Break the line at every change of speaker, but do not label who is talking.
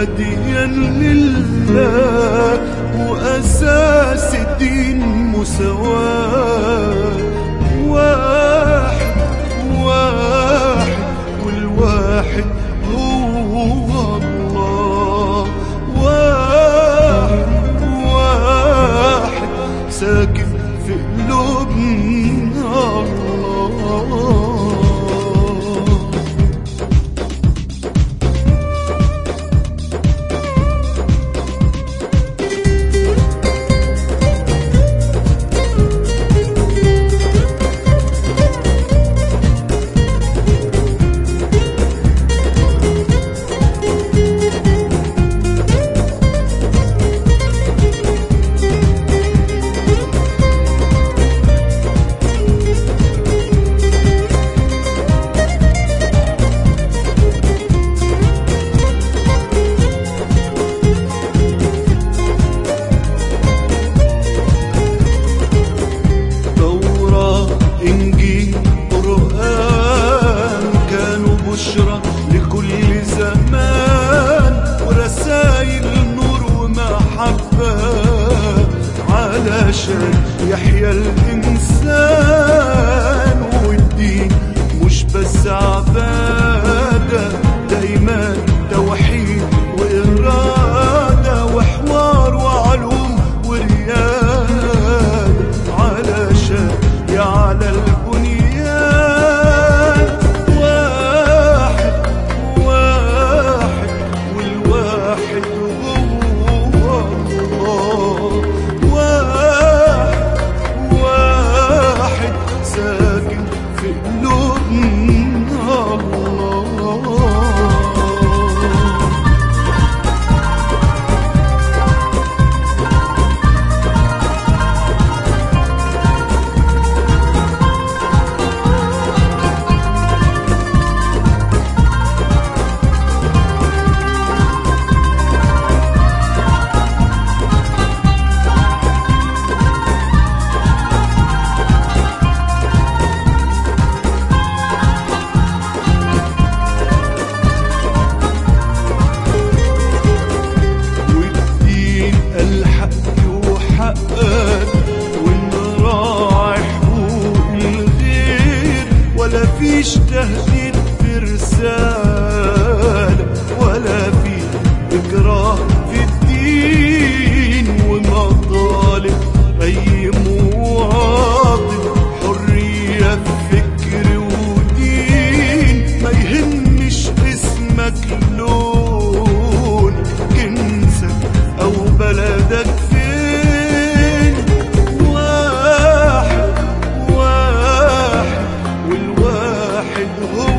هاديا لله، وأساس الدين مساواة. واحد واحد والواحد هو الله. واحد واحد ساكن في قلوبنا الله. إنجيل قرآن كانوا بشرى لكل زمان، ورسايل نور ومحبة علشان يحيا الإنسان. والدين مش بس عبادة، دايما توحيد وإرادة وحوار وعلوم وريادة علشان على البنيان. واحد واحد والواحد هو الله. واحد واحد ساكن في قلوبنا الله. مفيش تهديد في رسالة، ولا في إكراه في الدين، ومطالب أي مواطن حرية فكر ودين. ما يهمش اسمك، لونك، جنسك أو بلدك فين. واحد واحد والواحد هو